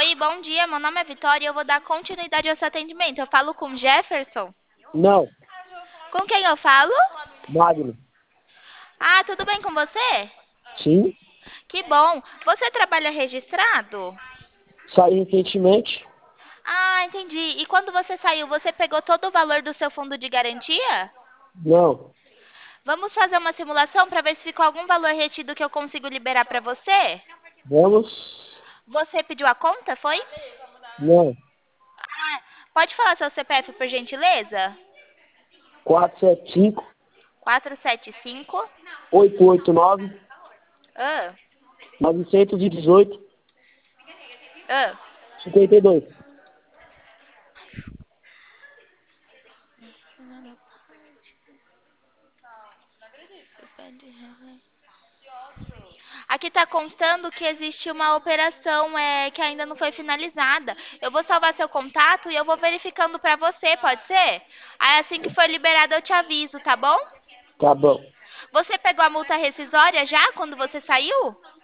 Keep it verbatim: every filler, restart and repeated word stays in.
Oi, bom dia. Meu nome é Vitória e eu vou dar continuidade ao seu atendimento. Eu falo com Jefferson? Não, Com quem eu falo? Magno. Ah, tudo bem com você? Sim, Que bom. Você trabalha registrado? saí recentemente. Ah, entendi. E quando você saiu, você pegou todo o valor do seu fundo de garantia? Não, Vamos fazer uma simulação para ver se ficou algum valor retido que eu consigo liberar para você? vamos. Você pediu a conta, foi? Não, Ah, pode falar seu C P F, por gentileza? quatro sete cinco, Quatro sete cinco. oito oito nove, Ah, nove um oito, ah. cinco dois. Aqui está constando que existe uma operação é, que ainda não foi finalizada. Eu vou salvar seu contato e eu vou verificando para você, pode ser? Aí assim que for liberado eu te aviso, tá bom? Tá bom. Você pegou a multa rescisória já quando você saiu?